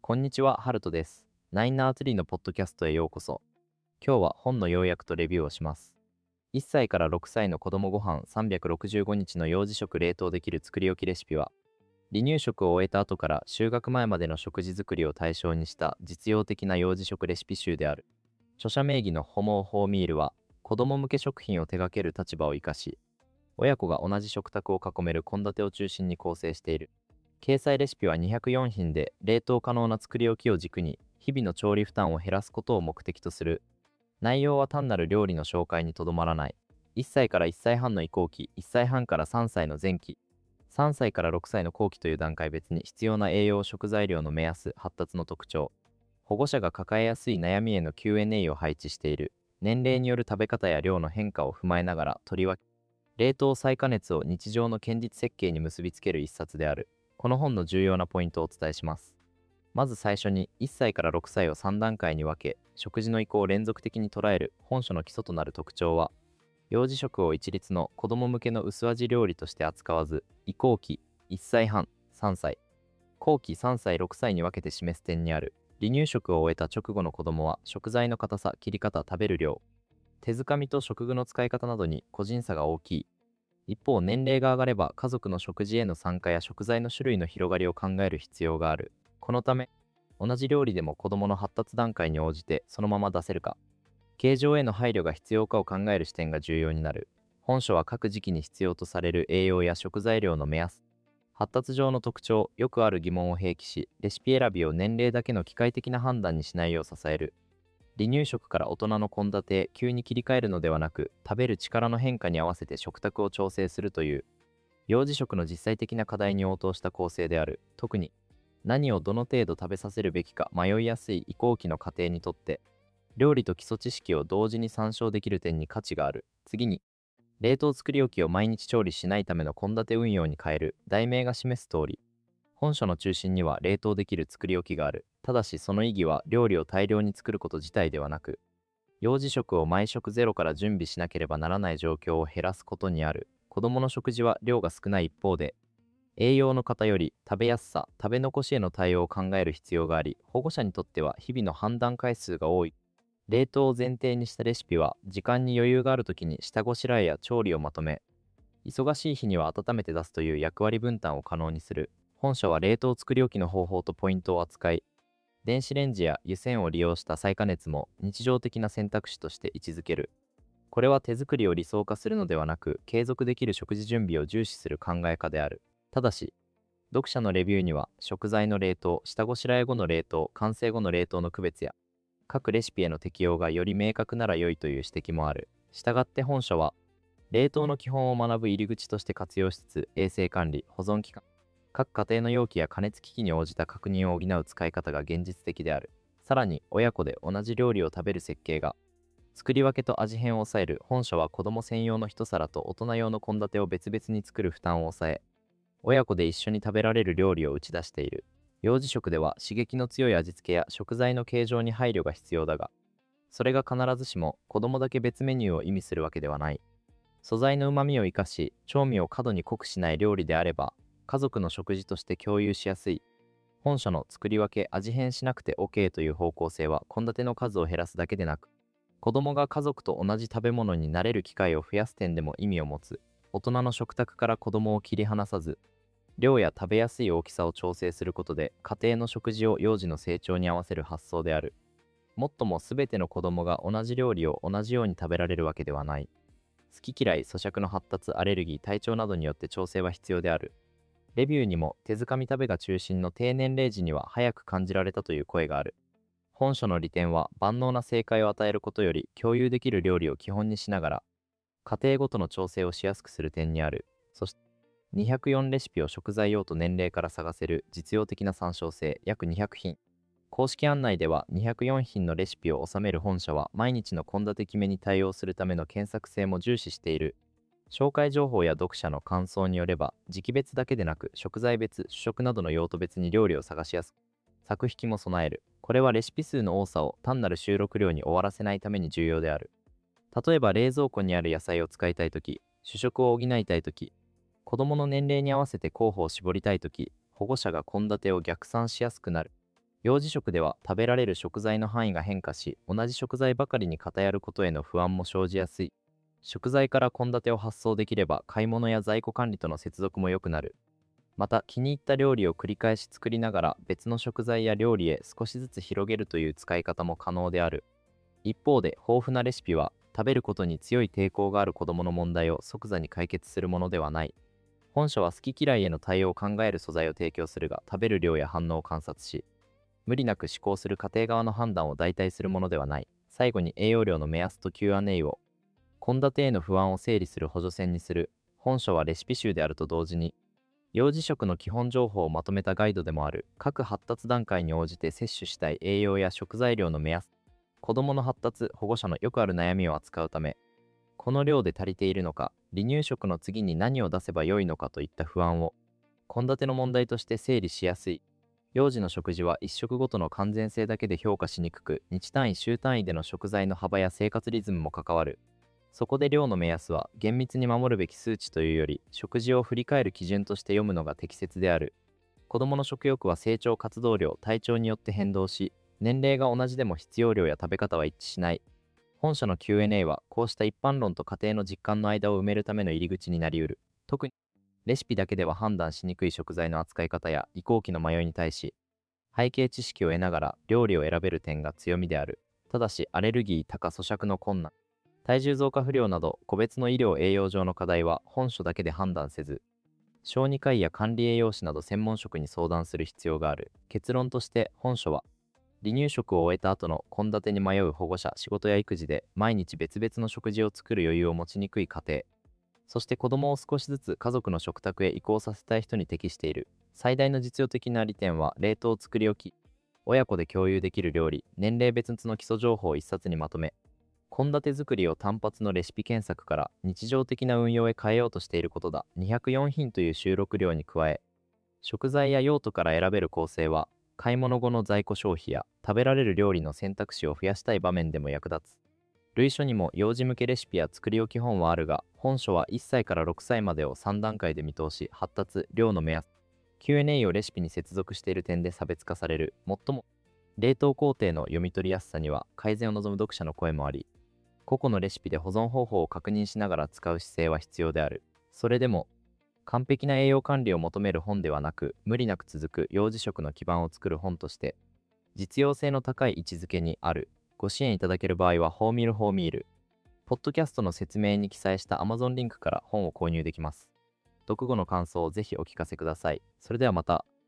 こんにちは、ハルトです。ナインナーツリーのポッドキャストへようこそ。今日は本の要約とレビューをします。1歳から6歳の子供ご飯365日の幼児食冷凍できる作り置きレシピは、離乳食を終えた後から就学前までの食事作りを対象にした実用的な幼児食レシピ集である。著者名義のホモ・ホーミールは、子供向け食品を手掛ける立場を生かし、親子が同じ食卓を囲める献立を中心に構成している。掲載レシピは204品で、冷凍可能な作り置きを軸に、日々の調理負担を減らすことを目的とする。内容は単なる料理の紹介にとどまらない。1歳から1歳半の移行期、1歳半から3歳の前期、3歳から6歳の後期という段階別に必要な栄養食材量の目安、発達の特徴、保護者が抱えやすい悩みへの Q&A を配置している。年齢による食べ方や量の変化を踏まえながら、とりわけ冷凍再加熱を日常の堅実設計に結びつける一冊である。この本の重要なポイントをお伝えします。まず最初に、1歳から6歳を3段階に分け、食事の移行を連続的に捉える本書の基礎となる特徴は、幼児食を一律の子供向けの薄味料理として扱わず、移行期、1歳半、3歳、後期3歳、6歳に分けて示す点にある。離乳食を終えた直後の子供は、食材の硬さ、切り方、食べる量、手づかみと食具の使い方などに個人差が大きい。一方、年齢が上がれば家族の食事への参加や食材の種類の広がりを考える必要がある。このため、同じ料理でも子供の発達段階に応じてそのまま出せるか、形状への配慮が必要かを考える視点が重要になる。本書は各時期に必要とされる栄養や食材量の目安、発達上の特徴、よくある疑問を併記し、レシピ選びを年齢だけの機械的な判断にしないよう支える。離乳食から大人の献立へ急に切り替えるのではなく、食べる力の変化に合わせて食卓を調整するという、幼児食の実際的な課題に応答した構成である。特に、何をどの程度食べさせるべきか迷いやすい移行期の家庭にとって、料理と基礎知識を同時に参照できる点に価値がある。次に、冷凍作り置きを毎日調理しないための献立運用に変える。題名が示す通り、本書の中心には冷凍できる作り置きがある。ただしその意義は料理を大量に作ること自体ではなく、幼児食を毎食ゼロから準備しなければならない状況を減らすことにある。子供の食事は量が少ない一方で、栄養の偏り、食べやすさ、食べ残しへの対応を考える必要があり、保護者にとっては日々の判断回数が多い。冷凍を前提にしたレシピは、時間に余裕があるときに下ごしらえや調理をまとめ、忙しい日には温めて出すという役割分担を可能にする。本書は冷凍作り置きの方法とポイントを扱い、電子レンジや湯煎を利用した再加熱も日常的な選択肢として位置づける。これは手作りを理想化するのではなく、継続できる食事準備を重視する考え方である。ただし、読者のレビューには、食材の冷凍、下ごしらえ後の冷凍、完成後の冷凍の区別や、各レシピへの適用がより明確なら良いという指摘もある。したがって本書は、冷凍の基本を学ぶ入り口として活用しつつ、衛生管理、保存期間、各家庭の容器や加熱機器に応じた確認を補う使い方が現実的である。さらに、親子で同じ料理を食べる設計が、作り分けと味変を抑える。本書は子供専用の一皿と大人用の献立を別々に作る負担を抑え、親子で一緒に食べられる料理を打ち出している。幼児食では刺激の強い味付けや食材の形状に配慮が必要だが、それが必ずしも子供だけ別メニューを意味するわけではない。素材の旨味を生かし、調味を過度に濃くしない料理であれば、家族の食事として共有しやすい。本書の作り分け、味変しなくて OK という方向性は、献立の数を減らすだけでなく、子供が家族と同じ食べ物に慣れる機会を増やす点でも意味を持つ。大人の食卓から子供を切り離さず、量や食べやすい大きさを調整することで、家庭の食事を幼児の成長に合わせる発想である。もっとも全ての子供が同じ料理を同じように食べられるわけではない。好き嫌い、咀嚼の発達、アレルギー、体調などによって調整は必要である。レビューにも、手づかみ食べが中心の低年齢時には早く感じられたという声がある。本書の利点は、万能な正解を与えることより共有できる料理を基本にしながら、家庭ごとの調整をしやすくする点にある。そして、204レシピを食材用と年齢から探せる実用的な参照性、約200品。公式案内では、204品のレシピを収める本書は毎日の献立決めに対応するための検索性も重視している。紹介情報や読者の感想によれば、時期別だけでなく食材別、主食などの用途別に料理を探しやすく、作引きも備える。これはレシピ数の多さを単なる収録量に終わらせないために重要である。例えば冷蔵庫にある野菜を使いたいとき、主食を補いたいとき、子供の年齢に合わせて候補を絞りたいとき、保護者が献立を逆算しやすくなる。 幼児食では食べられる食材の範囲が変化し、同じ食材ばかりに偏ることへの不安も生じやすい。食材から献立を発送できれば、買い物や在庫管理との接続も良くなる。また、気に入った料理を繰り返し作りながら、別の食材や料理へ少しずつ広げるという使い方も可能である。一方で、豊富なレシピは、食べることに強い抵抗がある子どもの問題を即座に解決するものではない。本書は好き嫌いへの対応を考える素材を提供するが、食べる量や反応を観察し、無理なく試行する家庭側の判断を代替するものではない。最後に栄養量の目安と Q&A を、献立への不安を整理する補助線にする。本書はレシピ集であると同時に、幼児食の基本情報をまとめたガイドでもある。各発達段階に応じて摂取したい栄養や食材量の目安、子どもの発達、保護者のよくある悩みを扱うため、この量で足りているのか、離乳食の次に何を出せばよいのかといった不安を、献立の問題として整理しやすい。幼児の食事は一食ごとの完全性だけで評価しにくく、日単位、週単位での食材の幅や生活リズムも関わる。そこで量の目安は、厳密に守るべき数値というより、食事を振り返る基準として読むのが適切である。子どもの食欲は成長活動量、体調によって変動し、年齢が同じでも必要量や食べ方は一致しない。本書の Q&A は、こうした一般論と家庭の実感の間を埋めるための入り口になり得る。特に、レシピだけでは判断しにくい食材の扱い方や移行期の迷いに対し、背景知識を得ながら料理を選べる点が強みである。ただし、アレルギー、多咀嚼の困難、体重増加不良など個別の医療栄養上の課題は本書だけで判断せず、小児科医や管理栄養士など専門職に相談する必要がある。結論として本書は、離乳食を終えた後の献立に迷う保護者、仕事や育児で毎日別々の食事を作る余裕を持ちにくい家庭、そして子供を少しずつ家族の食卓へ移行させたい人に適している。最大の実用的な利点は冷凍作り置き、親子で共有できる料理、年齢別の基礎情報を一冊にまとめ、献立作りを単発のレシピ検索から日常的な運用へ変えようとしていることだ。204品という収録量に加え、食材や用途から選べる構成は、買い物後の在庫消費や食べられる料理の選択肢を増やしたい場面でも役立つ。類書にも幼児向けレシピや作り置き本はあるが、本書は1歳から6歳までを3段階で見通し、発達、量の目安、Q&A をレシピに接続している点で差別化される。もっとも、冷凍工程の読み取りやすさには改善を望む読者の声もあり、個々のレシピで保存方法を確認しながら使う姿勢は必要である。それでも、完璧な栄養管理を求める本ではなく、無理なく続く幼児食の基盤を作る本として、実用性の高い位置づけにある。ご支援いただける場合は、ホーミールホーミール。ポッドキャストの説明に記載した Amazon リンクから本を購入できます。読後の感想をぜひお聞かせください。それではまた。